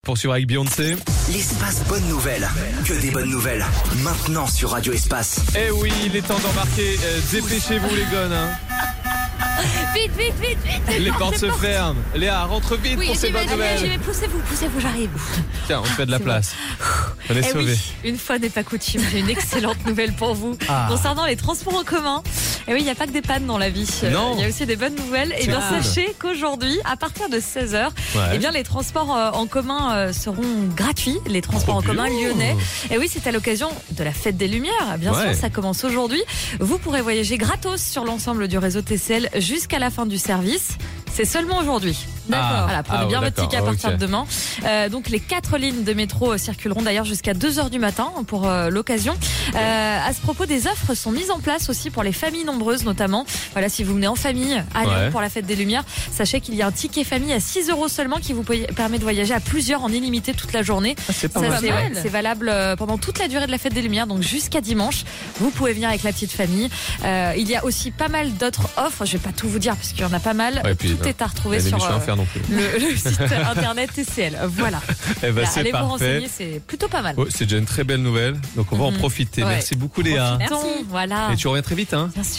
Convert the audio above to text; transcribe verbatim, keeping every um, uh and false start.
Poursuivre avec Beyoncé. L'espace bonne nouvelle. Que des bonnes nouvelles. Maintenant sur Radio Espace. Eh oui, il est temps d'embarquer. Euh, dépêchez-vous les gones. Hein. Vite, vite, vite, vite. Les portes se ferment. Léa, rentre vite Oui, pour ces j'y vais, bonnes allez, nouvelles. j'y vais. Poussez-vous, poussez-vous, j'arrive. Tiens, on se fait de la C'est place. On est Eh sauvés. oui, une fois n'est pas coutume, j'ai une excellente nouvelle pour vous Ah. concernant les transports en commun. Et oui, il n'y a pas que des pannes dans la vie. Euh, Non. Il y a aussi des bonnes nouvelles. Et C'est bien, cool. sachez qu'aujourd'hui, à partir de seize heures, Ouais. eh bien, les transports euh, en commun euh, seront gratuits. Les transports Trop en commun bien. lyonnais. Et oui, c'est à l'occasion de la fête des Lumières. Bien Ouais. sûr, ça commence aujourd'hui. Vous pourrez voyager gratos sur l'ensemble du réseau T C L jusqu'à la fin du service. C'est seulement aujourd'hui. Ah. Voilà, prenez Ah, bien ouais, votre ticket à d'accord. partir Ok. de demain. Euh, donc les quatre lignes de métro euh, circuleront d'ailleurs jusqu'à deux heures du matin pour euh, l'occasion. Euh, à ce propos, des offres sont mises en place aussi pour les familles nombreuses notamment. Voilà, si vous venez en famille à Lyon Ouais. pour la fête des Lumières, sachez qu'il y a un ticket famille à six euros seulement qui vous peut- permet de voyager à plusieurs en illimité toute la journée. Ah, c'est pas Ça, mal. c'est, mal. ouais, c'est valable euh, pendant toute la durée de la fête des Lumières, donc jusqu'à dimanche. Vous pouvez venir avec la petite famille. Euh, il y a aussi pas mal d'autres offres. Je vais pas tout vous dire parce qu'il y en a pas mal. Ouais, puis, tout non. est à retrouver Il y a des sur missions à euh, faire non plus. le, le site internet T C L. Voilà. Eh ben, Là, c'est allez vous parfait. renseigner, c'est plutôt pas mal. Oh, c'est déjà une très belle nouvelle. Donc on va en Mhm. profiter. Ouais. Merci beaucoup Léa. Profitons, Voilà. Et tu reviens très vite, hein. Bien sûr.